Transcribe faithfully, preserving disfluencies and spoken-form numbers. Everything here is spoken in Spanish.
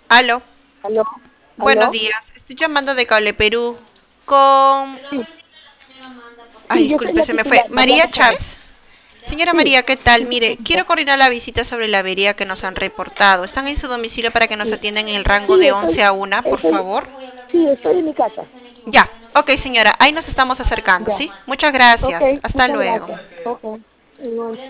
Aló, ¿Aló? buenos ¿Aló? días. Estoy llamando de Cable Perú con... Sí, Ay, sí, yo soy disculpe, la se me fue. titular. María ¿Hablamos con él? Chats. Señora Sí, María, ¿qué tal? sí, te Mire, quiero cuento. coordinar la visita sobre la avería que nos han reportado. ¿Están en su domicilio para que nos Sí, atiendan en el rango sí, de estoy, once a una, por estoy, favor? sí, estoy en mi casa. Ya, ok, señora, ahí nos estamos acercando, Ya. ¿sí? Muchas Ok, gracias. Hasta muchas luego. gracias. Ok, igual.